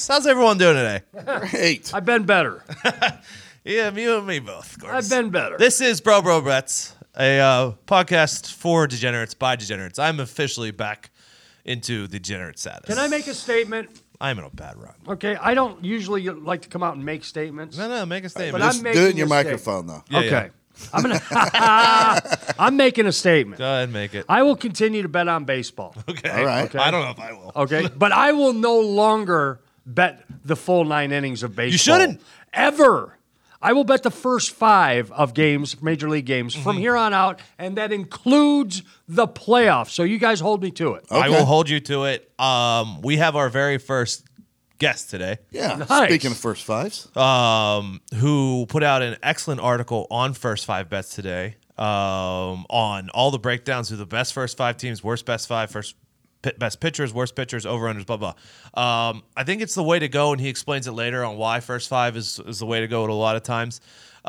How's everyone doing today? Great. I've been better. Yeah, you and me both. Of course. I've been better. This is Bro Bets, a podcast for degenerates by degenerates. I'm officially back into degenerate status. Can I make a statement? I'm in a bad run. Okay, I don't usually like to come out and make statements. No, make a statement. But I'm Just making do it in your a microphone, though. Yeah, okay. I'm gonna. I'm making a statement. Go ahead and make it. I will continue to bet on baseball. Okay. All right. Okay. I don't know if I will. Okay, but I will no longer bet the full 9 innings of baseball. You shouldn't. Ever. I will bet the first 5 of games, Major League games, from here on out, and that includes the playoffs. So you guys hold me to it. I Okay. will hold you to it. We have our very first guest today, Yeah. Nice. Speaking of first fives. who put out an excellent article on First 5 Bets today, on all the breakdowns of the best first 5 teams, worst best 5, best pitchers, worst pitchers, over-unders, blah, blah. I think it's the way to go, and he explains it later on why first 5 is the way to go a lot of times.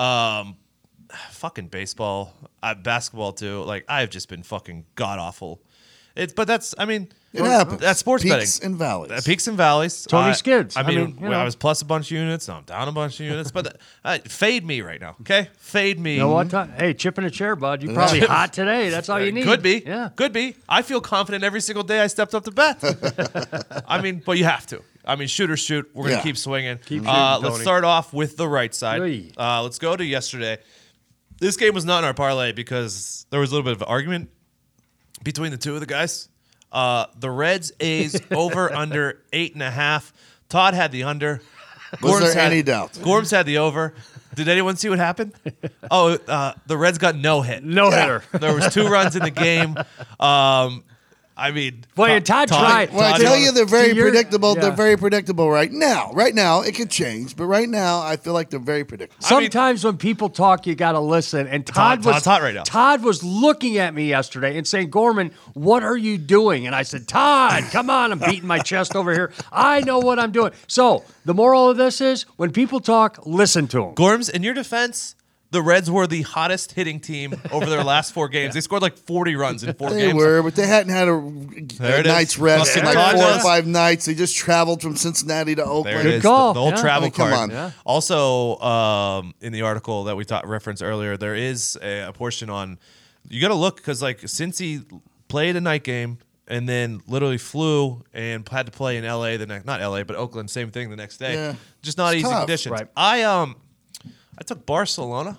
Fucking baseball, basketball too. Like, I've just been fucking god-awful. But that's, I mean, It happens. that's sports Peaks betting. and valleys. Peaks and valleys. Tony Skids. I mean, you know. I was plus a bunch of units. Now I'm down a bunch of units. But fade me right now, okay? Fade me. You know what? Hey, chip in a chair, bud. You're probably hot today. That's all you need. Could be. Yeah. Could be. I feel confident every single day I stepped up to bet. I mean, but you have to. I mean, shoot or shoot. We're going to Yeah. keep swinging. Keep shooting, let's Tony. start off with the right side. Oy. Let's go to yesterday. This game was not in our parlay because there was a little bit of an argument between the two of the guys. The Reds A's over under 8.5. Todd had the under. Was there any doubt? Gorms had the over. Did anyone see what happened? The Reds got no hit. No hitter. There was 2 runs in the game. I mean, Boy, Todd tried. Well, I Todd- tell you, they're very predictable. Yeah. They're very predictable right now. Right now, it could change, but right now, I feel like they're very predictable. Sometimes when people talk, you got to listen. And Todd was Todd's hot right now. Todd was looking at me yesterday and saying, "Gorman, what are you doing?" And I said, "Todd, come on!" I'm beating my chest over here. I know what I'm doing. So the moral of this is, when people talk, listen to them. Gorms, in your defense, the Reds were the hottest hitting team over their last 4 games. They scored like 40 runs in 4 They games. were, but they hadn't had a it night's is. rest in Fucking like Todd 4 or does. 5 nights. They just traveled from Cincinnati to There Oakland. it is. call. The whole Yeah. travel I mean, come card. on. Yeah. Also, in the article that we referenced earlier, there is a portion on, you got to look, because like Cincy played a night game and then literally flew and had to play in LA not LA, but Oakland, same thing the next day. Yeah. Just not It's easy tough. conditions. Right. I took Barcelona,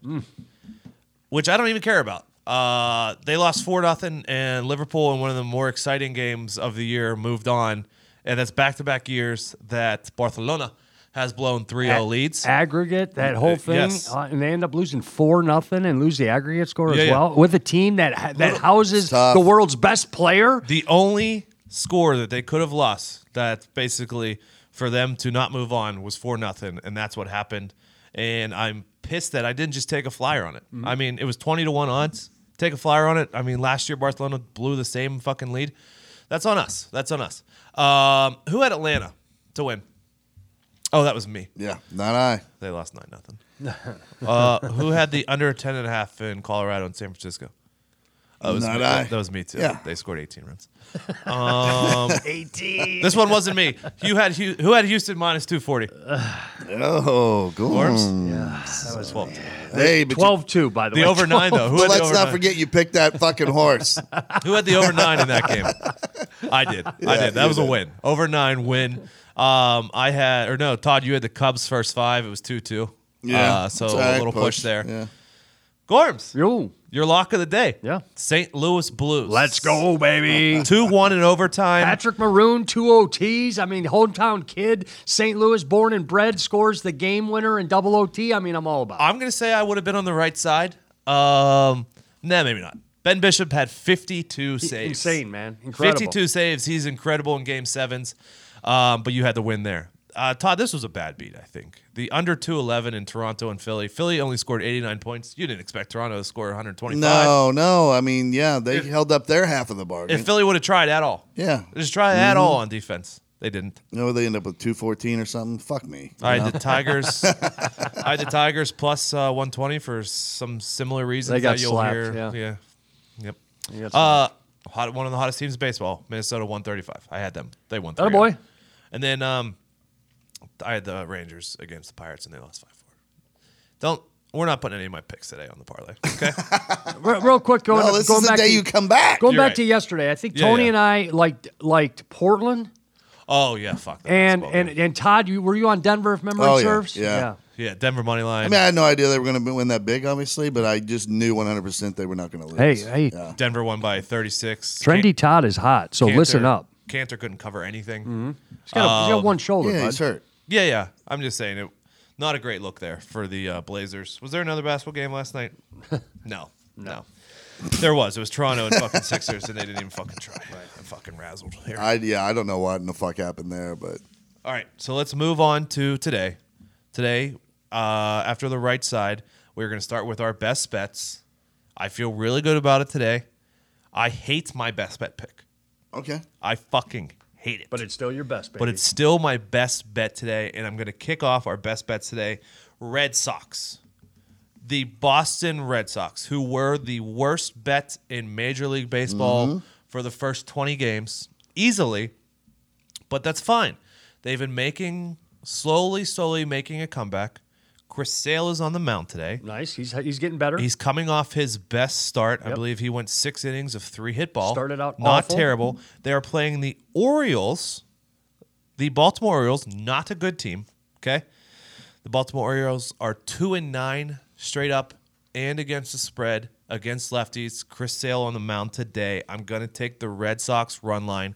which I don't even care about. They lost 4-0, and Liverpool, in one of the more exciting games of the year, moved on. And that's back-to-back years that Barcelona has blown 3-0 leads. Aggregate, that whole thing, Yes. and they end up losing 4-0 and lose the aggregate score Yeah, as yeah. well with a team that houses tough. the world's best player. The only score that they could have lost, that basically for them to not move on, was 4-0, and that's what happened. And I'm pissed that I didn't just take a flyer on it. I mean, it was 20-1 odds. Take a flyer on it. I mean, last year Barcelona blew the same fucking lead. That's on us. That's on us. Who had Atlanta to win? Oh, that was me. Yeah, not I. They lost 9-0. Who had the under 10.5 in Colorado and San Francisco? That was Not me. I. That was me too. Yeah. They scored 18 runs. 18. This one wasn't me. Who had Houston minus 240? Oh, Gorms. That was 12. Hey, but 12-2, by the way. The over 9 though. Who but had the let's over not 9? forget you picked that fucking horse. Who had the over 9 in that game? I did. I did. That you was a did. win. Over 9 win. Todd, you had the Cubs first 5. It was 2-2. Yeah. So It's all a right, little push there. Yeah. Gorms, Yo, your lock of the day. Yeah. St. Louis Blues. let's go, baby. 2-1 in overtime. Patrick Maroon, 2 OTs. I mean, hometown kid, St. Louis, born and bred, scores the game winner in double OT. I mean, I'm all about it. I'm going to say I would have been on the right side. Nah, maybe not. Ben Bishop had 52 saves. Insane, man. Incredible. 52 saves. He's incredible in Game 7s. But you had the win there. Todd, this was a bad beat, I think. The under 211 in Toronto and Philly. Philly only scored 89 points. You didn't expect Toronto to score 125. No. I mean, yeah, they held up their half of the bargain. If Philly would have tried at all. Yeah. Just try at all on defense. They didn't. No, they end up with 214 or something. Fuck me. I had the Tigers. I had the Tigers plus 120 for some similar reasons They got that you'll slapped, hear. yeah. Yep. You got some- One of the hottest teams in baseball, Minnesota 135. I had them. They won. Atta boy. And then I had the Rangers against the Pirates, and they lost 5-4. We're not putting any of my picks today on the parlay. Okay. Real quick, No, this going is the back day to, you come back. Going You're back right. to yesterday, I think Yeah, Tony yeah. and I liked Portland, Oh yeah, fuck. that and basketball game. and Todd, were you on Denver if memory Oh, yeah, serves? yeah. Yeah, Denver money line. I mean, I had no idea they were going to win that big, obviously, but I just knew 100% they were not going to lose. Hey, Yeah. Denver won by 36. Trendy Todd is hot, so listen up. Cantor couldn't cover anything. He's got one shoulder, Yeah, bud. he's hurt. Yeah. I'm just saying not a great look there for the Blazers. Was there another basketball game last night? No. There was. It was Toronto and fucking Sixers, and they didn't even fucking try. I'm fucking razzled here. I don't know what in the fuck happened there, but All right, so let's move on to today. Today, after the right side, we're going to start with our best bets. I feel really good about it today. I hate my best bet pick. okay. I fucking hate it. But it's still your best, baby. But it's still my best bet today, and I'm going to kick off our best bets today. Red Sox. The Boston Red Sox, who were the worst bet in Major League Baseball for the first 20 games, easily, but that's fine. They've been slowly making a comeback. Chris Sale is on the mound today. nice. He's getting better. He's coming off his best start. I believe he went 6 innings of 3-hit ball. Started out not awful. terrible. They are playing the Orioles, the Baltimore Orioles, not a good team. Okay, the Baltimore Orioles are 2-9 straight up and against the spread against lefties. Chris Sale on the mound today. I'm gonna take the Red Sox run line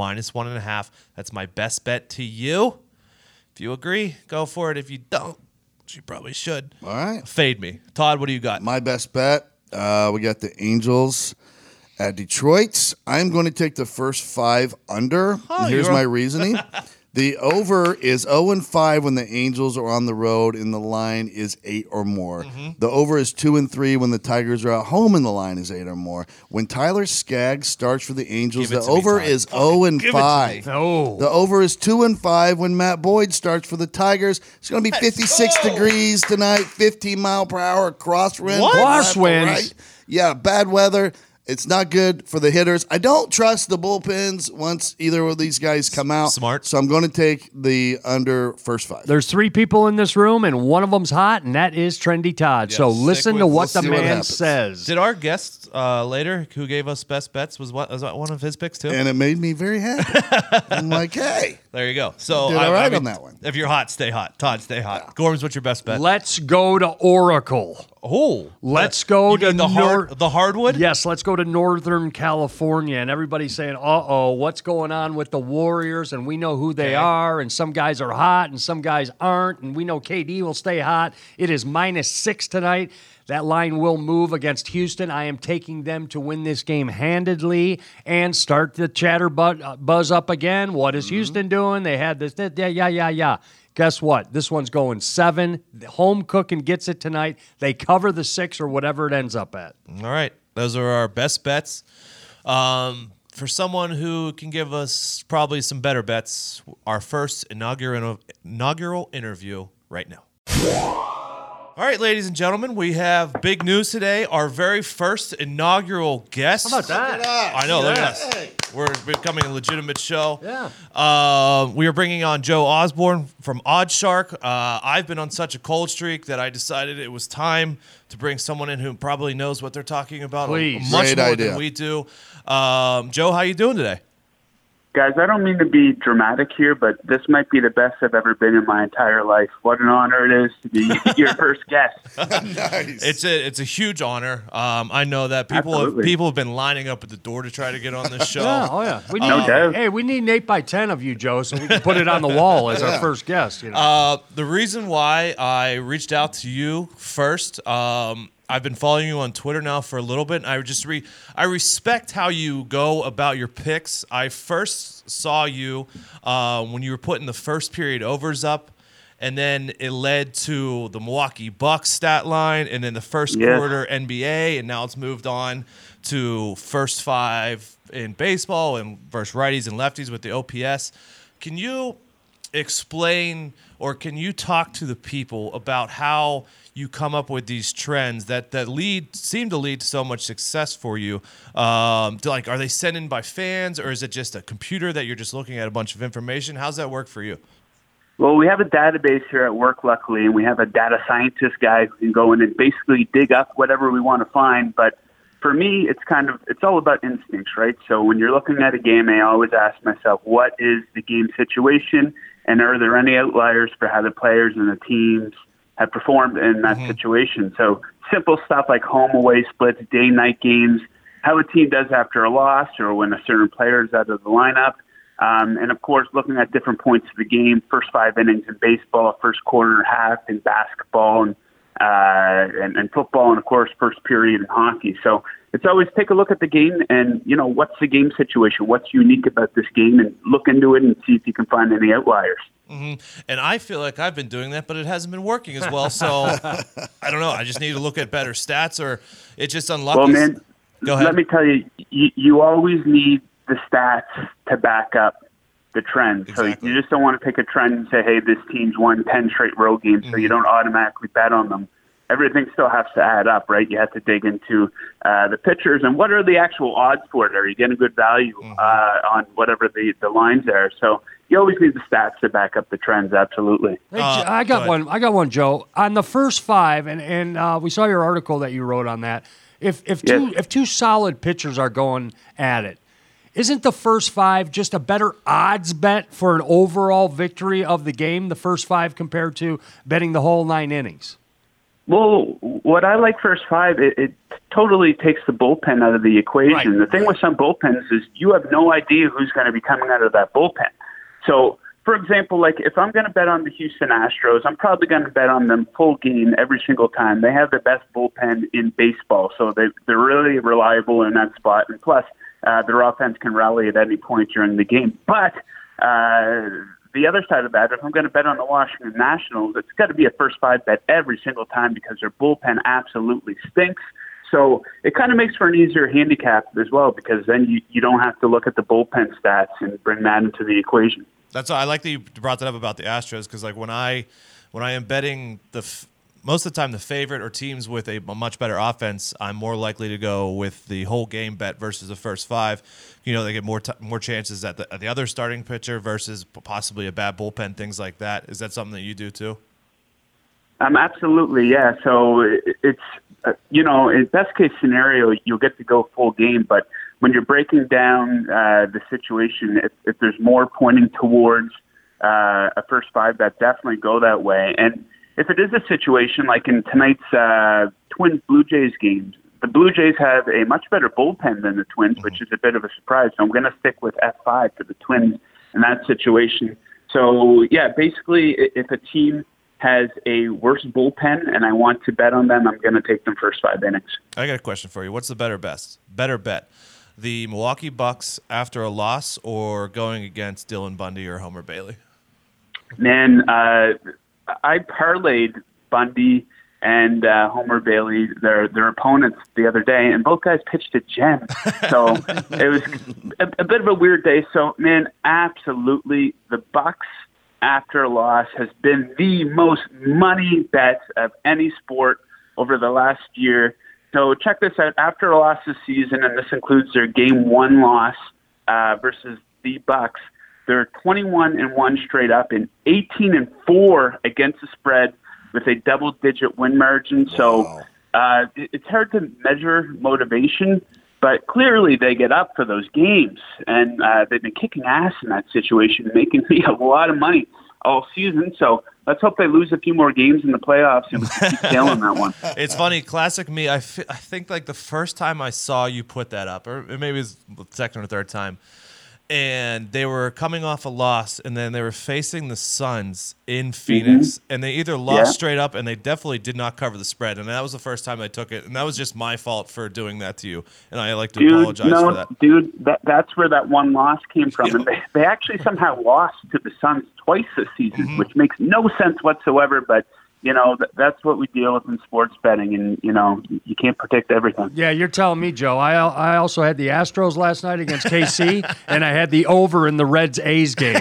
-1.5. That's my best bet to you. If you agree, go for it. If you don't, which you probably should. All right. Fade me. Todd, what do you got? My best bet, we got the Angels at Detroit. I'm going to take the first 5 under. And here's my reasoning. The over is 0-5 when the Angels are on the road and the line is 8 or more. The over is 2-3 when the Tigers are at home and the line is 8 or more. When Tyler Skaggs starts for the Angels, Give it the to me, over Todd. is Fucking give it to 0-5. me. Oh. The over is 2-5 when Matt Boyd starts for the Tigers. It's going to be 56 degrees tonight, 15 mile per hour crosswind. What? Crosswinds? Right. Yeah, bad weather. It's not good for the hitters. I don't trust the bullpens once either of these guys come out. Smart. So I'm going to take the under first 5. There's 3 people in this room, and one of them's hot, and that is Trendy Todd. Yeah, so stick listen with- to we'll what the see what man happens. says. Did our guest later, who gave us best bets, was that one of his picks too? And it made me very happy. I'm like, hey. There you go. So Did all right on that one. If you're hot, stay hot. Todd, stay hot. Gorms, what's your best bet? Let's go to Oracle. Oh, Let's go you to mean the hardwood. Yes, let's go to Northern California. And everybody's saying, uh-oh, what's going on with the Warriors? And we know who they Okay. are. And some guys are hot and some guys aren't. And we know KD will stay hot. It is -6 tonight. That line will move against Houston. I am taking them to win this game handedly and start the chatter buzz up again. What is Houston doing? They had this. Yeah. Guess what? This one's going 7. The home cooking gets it tonight. They cover the 6 or whatever it ends up at. All right, those are our best bets. For someone who can give us probably some better bets, our first inaugural interview right now. All right, ladies and gentlemen, we have big news today. Our very first inaugural guest. How about that? I know, look at Yes. us. We're becoming a legitimate show. Yeah. We are bringing on Joe Osborne from Oddshark. I've been on such a cold streak that I decided it was time to bring someone in who probably knows what they're talking about Please. much Great more idea. than we do. Joe, how you doing today? Guys, I don't mean to be dramatic here, but this might be the best I've ever been in my entire life. What an honor it is to be your first guest. Nice. It's a huge honor. I know that Absolutely. people have been lining up at the door to try to get on this show. Yeah, oh yeah. We need, No doubt. Hey, we need an 8x10 of you, Joe, so we can put it on the wall as our first guest. You know. The reason why I reached out to you first, I've been following you on Twitter now for a little bit. And I respect how you go about your picks. I first saw you when you were putting the first period overs up, and then it led to the Milwaukee Bucks stat line, and then the first Yeah. quarter NBA, and now it's moved on to first 5 in baseball and versus righties and lefties with the OPS. Can you explain, or can you talk to the people about how you come up with these trends that seem to lead to so much success for you? Are they sent in by fans, or is it just a computer that you're just looking at a bunch of information? How's that work for you? Well, we have a database here at work, luckily, and we have a data scientist guy who can go in and basically dig up whatever we want to find. But for me, it's all about instincts, right? So when you're looking at a game, I always ask myself, what is the game situation, and are there any outliers for how the players and the teams have performed in that situation? So simple stuff like home-away splits, day-night games, how a team does after a loss or when a certain player is out of the lineup. And, of course, looking at different points of the game, first 5 innings in baseball, first quarter, half in basketball, and football, and, of course, first period in hockey. So it's always take a look at the game and, what's the game situation? What's unique about this game? And look into it and see if you can find any outliers. Mm-hmm. And I feel like I've been doing that, but it hasn't been working as well. So I don't know. I just need to look at better stats, or it's just unlucky. Well, man, go ahead. Let me tell you, you always need the stats to back up the trend. Exactly. So you just don't want to pick a trend and say, hey, this team's won 10 straight road games, so you don't automatically bet on them. Everything still has to add up, right? You have to dig into the pitchers and what are the actual odds for it? Are you getting good value on whatever the lines are? So you always need the stats to back up the trends, absolutely. Hey, I got one, Joe. On the first 5, and we saw your article that you wrote on that. If two solid pitchers are going at it, isn't the first 5 just a better odds bet for an overall victory of the game, the first 5 compared to betting the whole 9 innings? Well, what I like first 5, it totally takes the bullpen out of the equation. Right. The thing with some bullpens is you have no idea who's going to be coming out of that bullpen. So, for example, like if I'm going to bet on the Houston Astros, I'm probably going to bet on them full game every single time. They have the best bullpen in baseball, so they're really reliable in that spot. And plus, their offense can rally at any point during the game. But the other side of that, if I'm going to bet on the Washington Nationals, it's got to be a first 5 bet every single time because their bullpen absolutely stinks. So it kind of makes for an easier handicap as well because then you don't have to look at the bullpen stats and bring that into the equation. That's I like that you brought that up about the Astros because like when I am betting most of the time the favorite or teams with a much better offense, I'm more likely to go with the whole game bet versus the first 5. They get more chances at the other starting pitcher versus possibly a bad bullpen, things like that. Is that something that you do too? Absolutely, yeah. So it's in best case scenario, you'll get to go full game, but when you're breaking down the situation, if there's more pointing towards a first 5 bet, definitely go that way. And if it is a situation like in tonight's Twins-Blue Jays game, the Blue Jays have a much better bullpen than the Twins, which is a bit of a surprise. So I'm going to stick with F5 for the Twins in that situation. So, yeah, basically, if a team has a worse bullpen and I want to bet on them, I'm going to take them first 5 innings. I got a question for you. What's the better bet? The Milwaukee Bucks after a loss or going against Dylan Bundy or Homer Bailey? Man, I parlayed Bundy and Homer Bailey, their opponents, the other day, and both guys pitched a gem. So it was a bit of a weird day. So, man, absolutely, the Bucks after a loss has been the most money bet of any sport over the last year. So check this out. After a loss this season, and this includes their Game 1 loss versus the Bucks, they're 21-1 straight up and 18-4 against the spread with a double-digit win margin. So it's hard to measure motivation, but clearly they get up for those games, and they've been kicking ass in that situation, making me a lot of money all season. So let's hope they lose a few more games in the playoffs and we can keep tailing that one. It's funny, classic me. I think like the first time I saw you put that up, or maybe it was the second or third time, and they were coming off a loss, and then they were facing the Suns in Phoenix, and they either lost straight up, and they definitely did not cover the spread, and that was the first time I took it, and that was just my fault for doing that to you, and I like to apologize for that. Dude, that's where that one loss came from, and they actually somehow lost to the Suns twice this season, which makes no sense whatsoever, but that's what we deal with in sports betting, and, you can't predict everything. Yeah, you're telling me, Joe. I also had the Astros last night against KC, and I had the over in the Reds-A's game.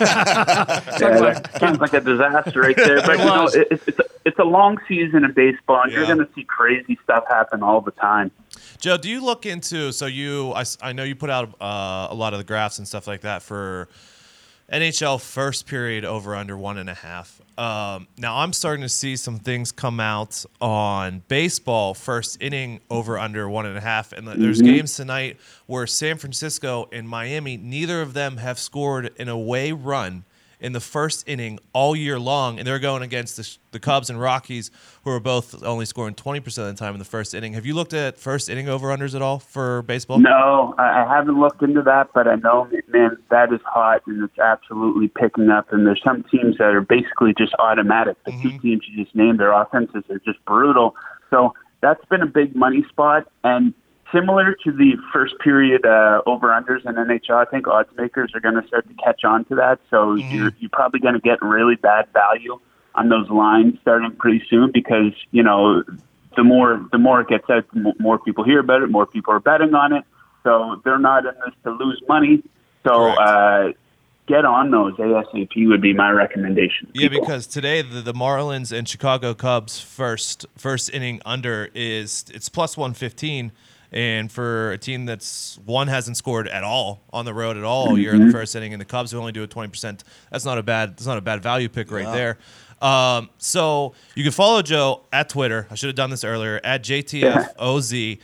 That sounds like a disaster right there. But, it's a long season in baseball, and you're going to see crazy stuff happen all the time. Joe, do you look into – I know you put out a lot of the graphs and stuff like that for NHL first period over under 1.5. Now I'm starting to see some things come out on baseball first inning over under 1.5, and there's games tonight where San Francisco and Miami, neither of them have scored an away run in the first inning all year long, and they're going against the Cubs and Rockies, who are both only scoring 20% of the time in the first inning. Have you looked at first inning over-unders at all for baseball? No, I haven't looked into that, but I know, man, that is hot, and it's absolutely picking up, and there's some teams that are basically just automatic. The two teams you just named, their offenses are just brutal. So that's been a big money spot, and similar to the first period over-unders in NHL, I think odds makers are going to start to catch on to that. So you're probably going to get really bad value on those lines starting pretty soon because, you know, the more it gets out, the more people hear about it, more people are betting on it. So they're not in this to lose money. So get on those ASAP would be my recommendation. Yeah, because today the Marlins and Chicago Cubs first inning under it's plus 115. And for a team that's hasn't scored at all on the road at all year in the first inning, and the Cubs who only do it 20%, that's not a bad value pick right there. So you can follow Joe at Twitter. I should have done this earlier at JTFOZ.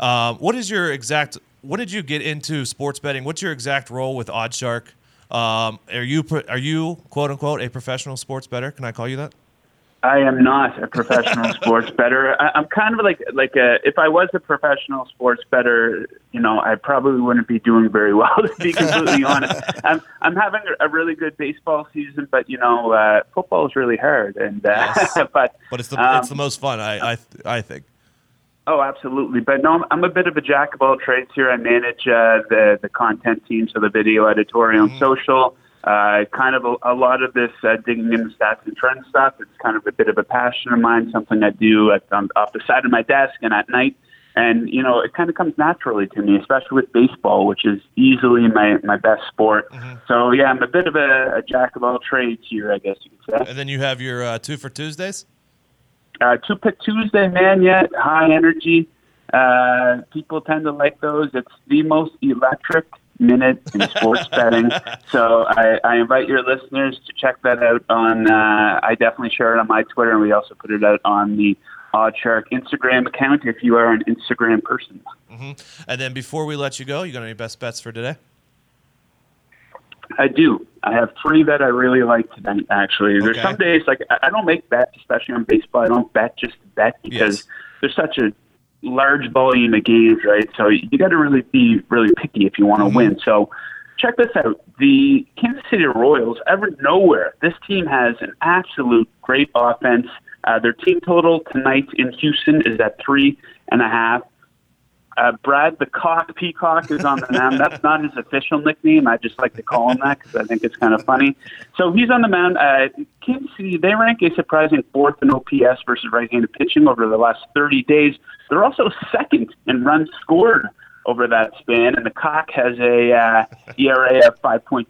What did you get into sports betting? What's your exact role with OddsShark? Are you quote unquote a professional sports bettor? Can I call you that? I am not a professional sports bettor. I'm kind of like if I was a professional sports bettor, you know, I probably wouldn't be doing very well, to be completely honest. I'm having a really good baseball season, but you know, football is really hard. And but it's the most fun, I think. Oh, absolutely. But no, I'm a bit of a jack of all trades here. I manage the content team, so the video editorial and social. Kind of a lot of this digging into stats and trend stuff. It's kind of a bit of a passion of mine, something I do off the side of my desk and at night. And, you know, it kind of comes naturally to me, especially with baseball, which is easily my best sport. So, yeah, I'm a bit of a jack of all trades here, I guess you could say. And then you have your 2 for Tuesdays? 2 Pick Tuesday, man, high energy. People tend to like those. It's the most electric minute in sports betting. So I invite your listeners to check that out on, I definitely share it on my Twitter, and we also put it out on the OddsShark Instagram account if you are an Instagram person. And then before we let you go, you got any best bets for today? I do. I have 3 that I really like tonight, actually. There's some days, like, I don't make bets, especially on baseball. I don't bet just to bet because there's such a large volume of games, right? So you got to really be really picky if you want to win. So check this out. The Kansas City Royals, out of nowhere, this team has an absolute great offense. Their team total tonight in Houston is at 3.5. Brad the Peacock is on the mound. That's not his official nickname. I just like to call him that because I think it's kind of funny. So he's on the mound. Kansas City, they rank a surprising 4th in OPS versus right-handed pitching over the last 30 days. They're also 2nd in runs scored over that span, and the Cock has a ERA of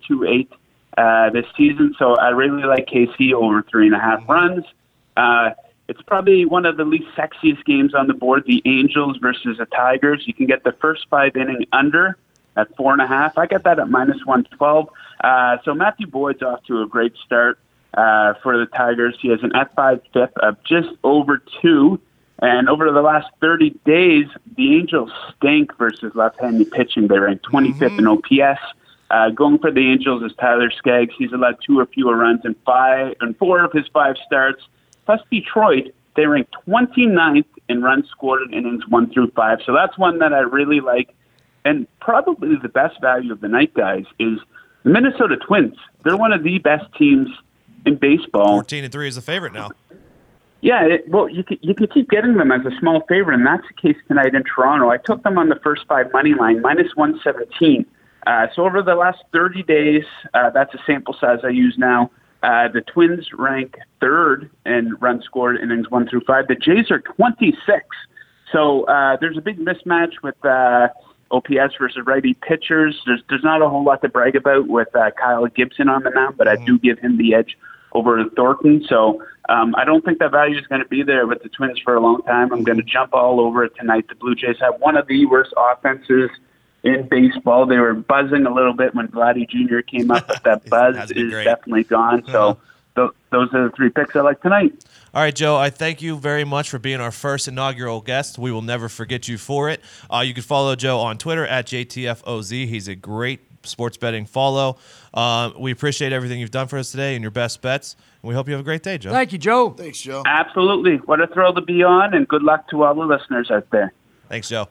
5.28 this season. So I really like KC over 3.5 runs. It's probably one of the least sexiest games on the board, the Angels versus the Tigers. You can get the first 5 inning under at 4.5. I got that at minus 112. So Matthew Boyd's off to a great start for the Tigers. He has an F5 FIP of just over 2. And over the last 30 days, the Angels stink versus left-handed pitching. They rank 25th in OPS. Going for the Angels is Tyler Skaggs. He's allowed 2 or fewer runs in 4 of his 5 starts. Plus Detroit, they rank 29th in runs scored in innings 1 through 5. So that's one that I really like. And probably the best value of the night, guys, is the Minnesota Twins. They're one of the best teams in baseball. 14-3 is a favorite now. Yeah, you can keep getting them as a small favorite, and that's the case tonight in Toronto. I took them on the first 5 money line, minus 117. So over the last 30 days, that's a sample size I use now. The Twins rank 3rd in runs scored innings 1 through 5. The Jays are 26. So there's a big mismatch with OPS versus righty pitchers. There's not a whole lot to brag about with Kyle Gibson on the mound, but I do give him the edge over Thornton. So I don't think that value is going to be there with the Twins for a long time. I'm going to jump all over it tonight. The Blue Jays have one of the worst offenses in baseball. They were buzzing a little bit when Vladdy Jr. came up, but that buzz is definitely gone. So those are the 3 picks I like tonight. All right, Joe, I thank you very much for being our first inaugural guest. We will never forget you for it. You can follow Joe on Twitter at JTFOZ. He's a great sports betting follow. We appreciate everything you've done for us today and your best bets. And we hope you have a great day, Joe. Thank you, Joe. Thanks, Joe. Absolutely. What a thrill to be on, and good luck to all the listeners out there. Thanks, Joe.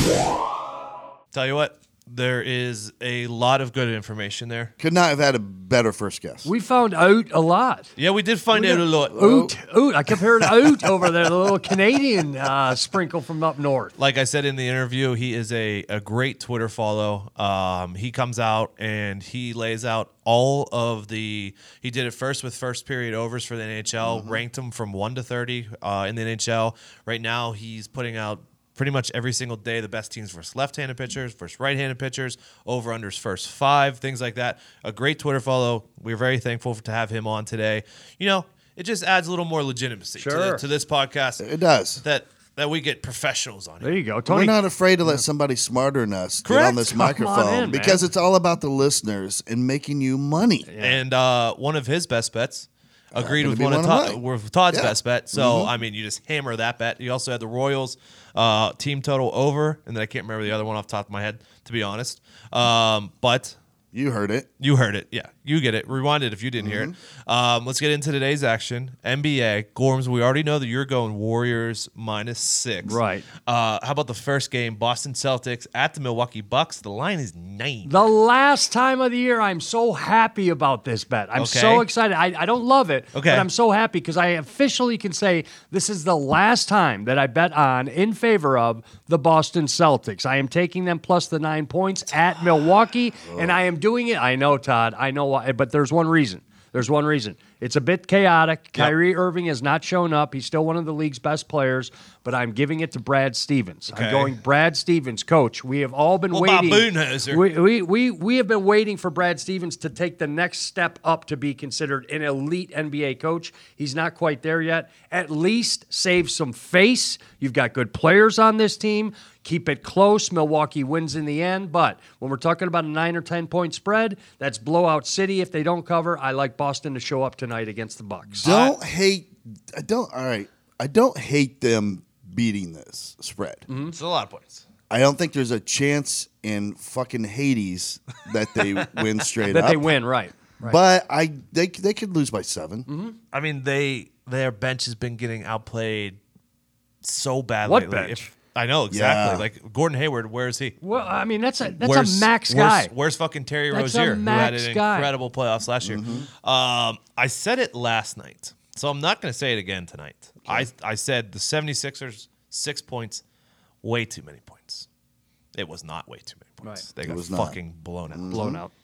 Tell you what, there is a lot of good information there. Could not have had a better first guess. We found out a lot. Yeah, we did find out a lot. Oot. I kept hearing oot over there, the little Canadian sprinkle from up north. Like I said in the interview, he is a great Twitter follow. He comes out and he lays out all of he did it first with first period overs for the NHL, ranked them from 1 to 30 in the NHL. Right now, he's putting out pretty much every single day the best teams versus left-handed pitchers, versus right-handed pitchers, over-unders first 5, things like that. A great Twitter follow. We're very thankful to have him on today. You know, it just adds a little more legitimacy to this podcast. It does. That we get professionals on There here. you go, Tony. We're not afraid to let somebody smarter than us get Correct. on this Come on microphone in, because man. it's all about the listeners and making you money. And one of his best bets agreed gonna with be one of one of mine. with Todd's Yeah. best bet. So, I mean, you just hammer that bet. You also had the Royals team total over, and then I can't remember the other one off the top of my head, to be honest. But You heard it. you heard it. Yeah, you get it. Rewind it if you didn't hear it. Let's get into today's action. NBA. Gorms, we already know that you're going Warriors -6. Right. How about the first game? Boston Celtics at the Milwaukee Bucks. The line is 9. The last time of the year, I'm so happy about this bet. I'm so excited. I don't love it, Okay. but I'm so happy because I officially can say this is the last time that I bet on in favor of the Boston Celtics. I am taking them plus the 9 points at Milwaukee, and I am doing it. I know, Todd. I know why, but there's one reason. There's one reason. It's a bit chaotic. Kyrie Irving has not shown up. He's still one of the league's best players, but I'm giving it to Brad Stevens. Okay. I'm going Brad Stevens, coach. We have all been What about waiting. Budenholzer? We have been waiting for Brad Stevens to take the next step up to be considered an elite NBA coach. He's not quite there yet. At least save some face. You've got good players on this team. Keep it close. Milwaukee wins in the end. But when we're talking about a 9 or 10 point spread, that's blowout city. If they don't cover, I like Boston to show up tonight against the Bucks. All right. I don't hate them beating this spread. It's a lot of points. I don't think there's a chance in fucking Hades that they win straight That up. they win, right. But they could lose by 7. I mean, their bench has been getting outplayed so badly. What lately. bench? I know exactly. Yeah. Like Gordon Hayward, where is he? Well, I mean, that's a Where's- max guy. Where's fucking Terry That's a Rozier, who had max an guy. incredible playoffs last year? I said it last night, so I'm not going to say it again tonight. I said the 76ers, 6 points, way too many points. It was not way too many points. Right. They got was not. fucking blown out. Blown out.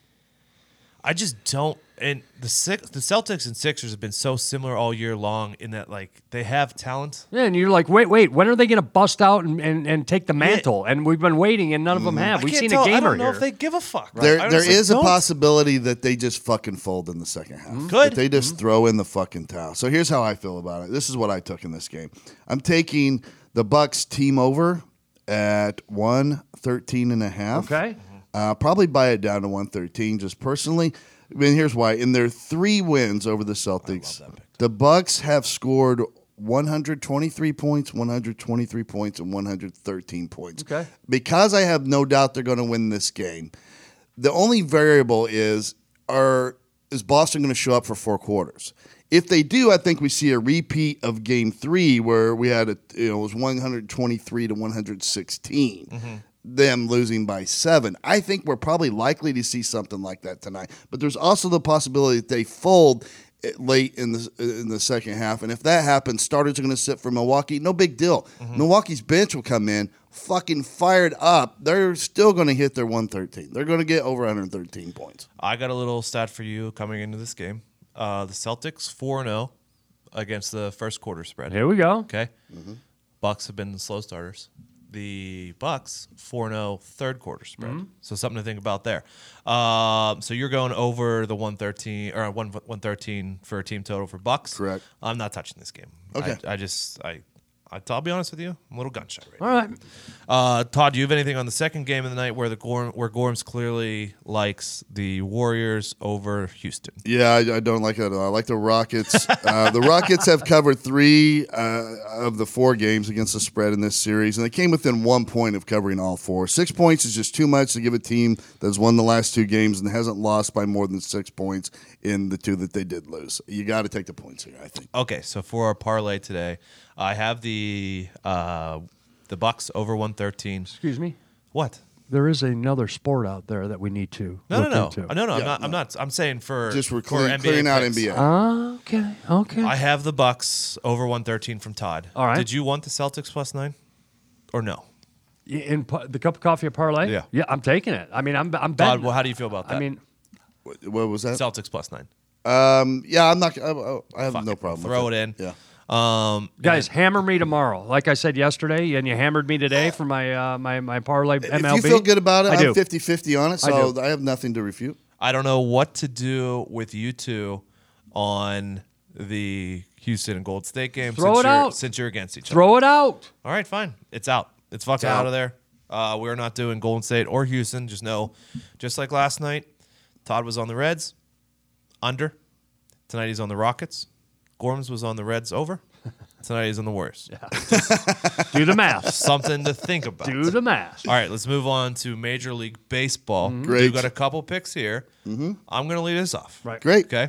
I just don't. And the Celtics and Sixers have been so similar all year long in that, like, they have talent. Yeah, and you're like, wait, when are they going to bust out and take the mantle? And we've been waiting, and none of them have. I We've can't seen tell. a gamer I don't know here. if they give a fuck. I There honestly is a don't. possibility that they just fucking fold in the second half. Could. That they just throw in the fucking towel. So here's how I feel about it. This is what I took in this game. I'm taking the Bucks team over at 113.5. Okay. Probably buy it down to 113 just personally. I mean, here's why. In their 3 wins over the Celtics, the Bucks have scored 123 points, 123 points, and 113 points. Okay. Because I have no doubt they're going to win this game, the only variable is Boston going to show up for 4 quarters? If they do, I think we see a repeat of Game 3 where we had it was 123 to 116. Them losing by 7. I think we're probably likely to see something like that tonight. But there's also the possibility that they fold late in the second half. And if that happens, starters are going to sit for Milwaukee. No big deal. Milwaukee's bench will come in fucking fired up. They're still going to hit their 113. They're going to get over 113 points. I got a little stat for you coming into this game. The Celtics 4-0 against the first quarter spread. Here we go. Okay. Bucks have been the slow starters. The Bucks 4-0 third quarter spread. So something to think about there. So you're going over the 113 or 113 for a team total for Bucks. Correct. I'm not touching this game. Okay. I I'll be honest with you, I'm a little gun shy right now. All right. Todd, do you have anything on the second game of the night where where Gorms clearly likes the Warriors over Houston? Yeah, I don't like that at all. I like the Rockets. The Rockets have covered 3 of the 4 games against the spread in this series, and they came within 1 point of covering all 4. 6 points is just too much to give a team that's won the last 2 games and hasn't lost by more than 6 points in the 2 that they did lose. You got to take the points here, I think. Okay, so for our parlay today, I have the Bucks over 113. Excuse me. What? There is another sport out there that we need to look into. No. Yeah, I'm not. I'm saying for Just we're for NBA clearing out picks. NBA. Okay. I have the Bucks over 113 from Todd. All right. Did you want the Celtics plus 9 or no? In the cup of coffee parlay? Yeah. Yeah, I'm taking it. I mean, I'm betting. Todd, well, how do you feel about that? I mean, What was that? Celtics plus 9. Yeah, I'm not. I have no problem. Throw with it in. Yeah. guys, hammer me tomorrow. Like I said yesterday, and you hammered me today for my my parlay MLB. If you feel good about it, I do. I'm 50-50 on it, I so do. I have nothing to refute. I don't know what to do with you two on the Houston and Gold State game. Throw since it you're, out. Since you're against each other. Throw it out. All right, fine. It's out. It's fucking out. out of there. We're not doing Golden State or Houston. Just know, just like last night, Todd was on the Reds, under. Tonight he's on the Rockets. Gorms was on the Reds, over. Tonight he's on the Warriors. Do the math. Something to think about. Do the math. All right, let's move on to Major League Baseball. Great. We've got a couple picks here. I'm going to lead us off. Right. Great. Okay.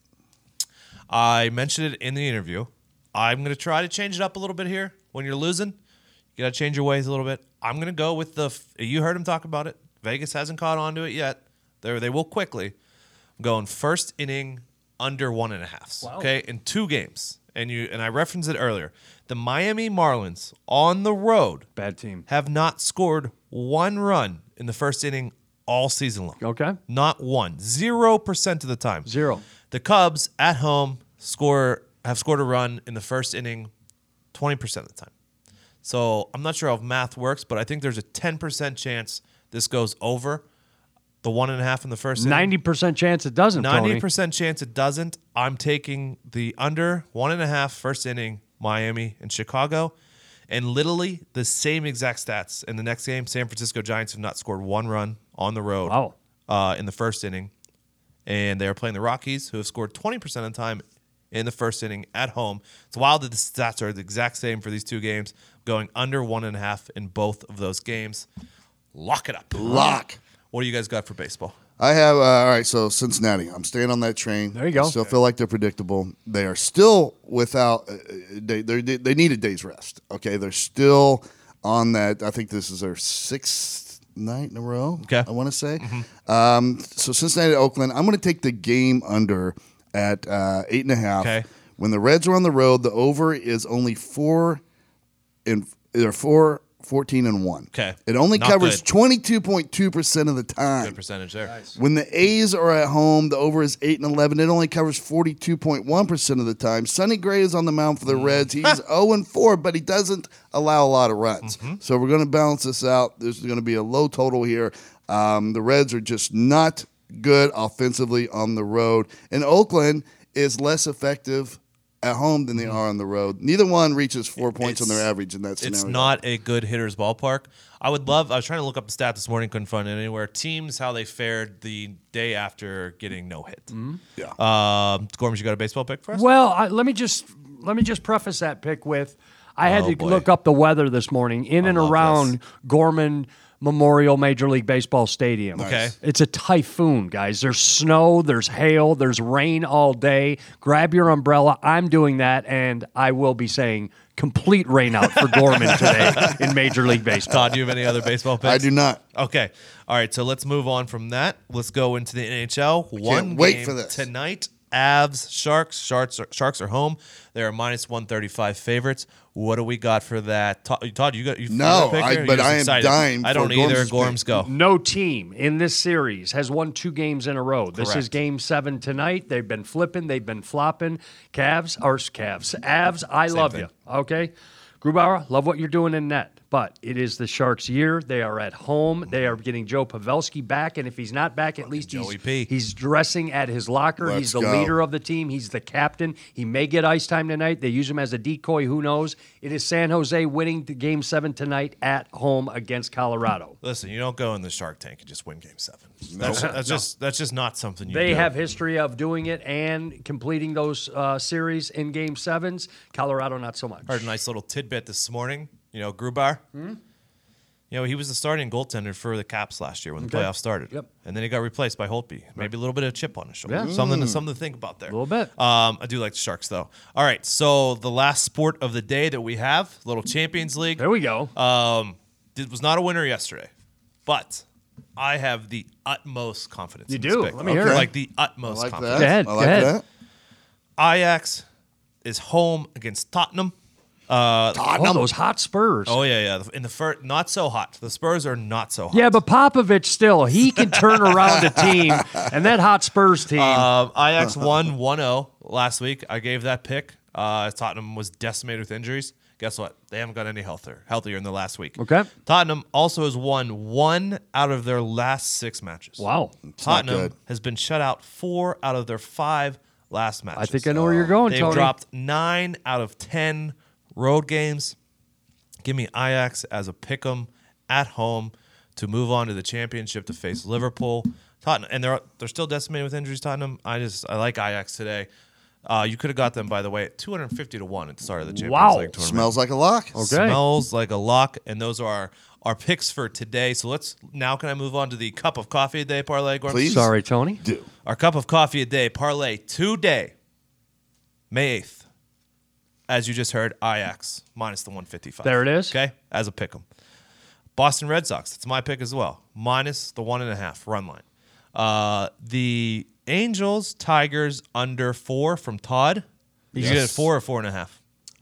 I mentioned it in the interview. I'm going to try to change it up a little bit here. When you're losing, you got to change your ways a little bit. I'm going to go with you heard him talk about it. Vegas hasn't caught on to it yet. They will quickly. I'm going first inning under 1.5. Wow. Okay, in 2 games. And I referenced it earlier. The Miami Marlins on the road Bad team. have not scored 1 run in the first inning all season long. Okay. Not 1. 0% of the time. 0. The Cubs at home have scored a run in the first inning 20% of the time. So I'm not sure how math works, but I think there's a 10% chance this goes over the 1.5 in the first inning. 90% chance it doesn't, Tony. 90% chance it doesn't. I'm taking the under 1.5 first inning, Miami and Chicago. And literally the same exact stats. In the next game, San Francisco Giants have not scored 1 run on the road in the first inning. And they are playing the Rockies, who have scored 20% of the time in the first inning at home. It's wild that the stats are the exact same for these 2 games, going under 1.5 in both of those games. Lock it up. Lock. What do you guys got for baseball? I have, all right, so Cincinnati. I'm staying on that train. There you go. I still feel like they're predictable. They are still without, they need a day's rest. Okay, they're still on that. I think this is their 6th night in a row, Okay. I want to say. So Cincinnati, Oakland, I'm going to take the game under at 8.5. Okay. When the Reds are on the road, the over is only 14-1. Okay. It only Not covers good. 22.2% of the time. Good percentage there. When the A's are at home, the over is 8-11. It only covers 42.1% of the time. Sonny Gray is on the mound for the Reds. He's 0-4, but he doesn't allow a lot of runs. So we're going to balance this out. There's going to be a low total here. The Reds are just not good offensively on the road. And Oakland is less effective at home than they are on the road. Neither one reaches 4 points on their average in that scenario. It's not a good hitter's ballpark. I was trying to look up the stat this morning, couldn't find it anywhere. Teams, how they fared the day after getting no hit. Yeah. Gorms, you got a baseball pick for us? Well, let me just preface that pick with I had Oh, to boy. look up the weather this morning in and love around Gorman Memorial Major League Baseball Stadium. Okay. It's a typhoon, guys. There's snow, there's hail, there's rain all day. Grab your umbrella. I'm doing that, and I will be saying complete rain out for Gorman today in Major League Baseball. Todd, do you have any other baseball picks? I do not. Okay. All right, so let's move on from that. Let's go into the NHL. One wait game for this. tonight. Avs, Sharks. Sharks are home. They are minus 135 favorites. What do we got for that? Todd, you got No, a pick here? but You're just I am excited. dying I don't for either. Gorms' Gorms pick. go. No team in this series has won 2 games in a row. This is Correct. game 7 tonight. They've been flipping. They've been flopping. Avs, I love thing. you. Okay? Grubauer, love what you're doing in net. But it is the Sharks' year. They are at home. They are getting Joe Pavelski back, and if he's not back, at least Joey P. he's dressing at his locker. Let's he's the go. leader of the team. He's the captain. He may get ice time tonight. They use him as a decoy. Who knows? It is San Jose winning the Game 7 tonight at home against Colorado. Listen, you don't go in the Shark Tank and just win Game 7. That's just not something you They do. have history of doing it and completing those series in Game 7s. Colorado, not so much. Heard a nice little tidbit this morning. Grubar. He was the starting goaltender for the Caps last year when the playoffs started. Yep. And then he got replaced by Holtby. Maybe a little bit of chip on his shoulder. Yeah. Something to think about there. A little bit. I do like the Sharks, though. All right, so the last sport of the day that we have, little Champions League. There we go. It was not a winner yesterday, but I have the utmost confidence. You in do? This pick. Let me hear it. Like the utmost I like confidence. that. Go ahead, I go like ahead. that. Ajax is home against Tottenham. Oh, those hot Spurs. Oh yeah. In the first, not so hot. The Spurs are not so hot. Yeah, but Popovich still, he can turn around a team, and that hot Spurs team. Ajax won 1-0 last week. I gave that pick. Tottenham was decimated with injuries. Guess what? They haven't got any healthier in the last week. Okay. Tottenham also has won 1 out of their last 6 matches. Wow. not Tottenham good. has been shut out 4 out of their 5 last matches. I think I know where you're going, They've Tony. dropped 9 out of 10 road games. Give me Ajax as a pick'em at home to move on to the championship to face Liverpool. Tottenham, and they're still decimated with injuries. Tottenham. I like Ajax today. You could have got them, by the way, at 250-1 at the start of the Champions Wow. League tournament. Smells like a lock. Okay. Smells like a lock, and those are our picks for today. So can I move on to the cup of coffee a day parlay, Gordon? Please. Sorry, Tony. Do. Our cup of coffee a day parlay today, May 8th. As you just heard, Ajax minus the 155. There it is. Okay, as a pick 'em. Boston Red Sox, it's my pick as well, minus the 1.5 run line. The Angels, Tigers under 4 from Todd. Did you get it 4 or 4.5?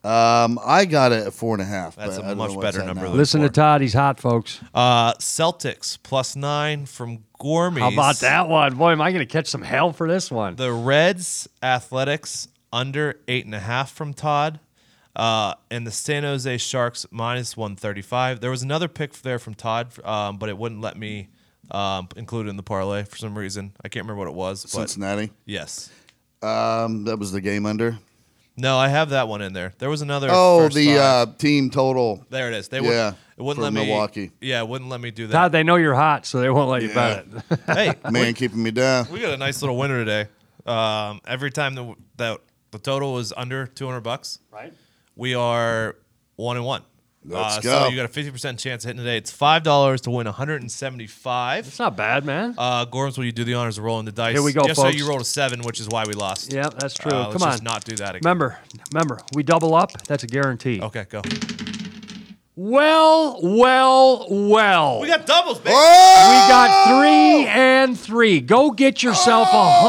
I got it at 4.5. That's but a I don't much know what's better at number now. than- Listen to Todd. He's hot, folks. Celtics plus 9 from Gourmet. How about that one? Boy, am I going to catch some hell for this one. The Reds, Athletics under 8.5 from Todd. And the San Jose Sharks minus 135. There was another pick there from Todd, but it wouldn't let me include it in the parlay for some reason. I can't remember what it was. But Cincinnati. yes. That was the game under. No, I have that one in there. There was another. Oh, first five. the team total. There it is. It Yeah, wouldn't for let me. Milwaukee. Yeah, it wouldn't let me do that. Todd, they know you're hot, so they won't let you bet it. Hey, Man keeping me down. we got a nice little winner today. Every time that the total was under $200, Right? we are 1-1. Let's So go. you got a 50% chance of hitting today. It's $5 to win $175. It's not bad, man. Gorms, will you do the honors of rolling the dice? Here we go, Just folks. so you rolled a 7, which is why we lost. Yeah, that's true. Let's Come on. just not do that again. Remember, we double up. That's a guarantee. Okay, go. Well. We got doubles, baby. We got 3 and 3. Go get yourself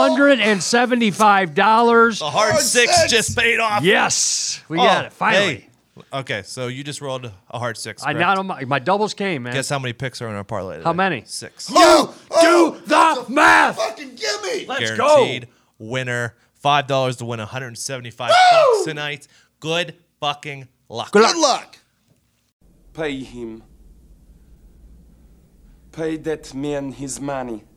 $175. The hard 6 just paid off. Yes, we got it. Finally. Hey. Okay, so you just rolled a hard 6. I correct? not my doubles came, man. Guess how many picks are in our parlay today? How many? 6. Oh, Do the math. fucking gimme. Let's Guaranteed go. winner. $5 to win $175 tonight. Good fucking luck. Good luck. Pay him. Pay that man his money.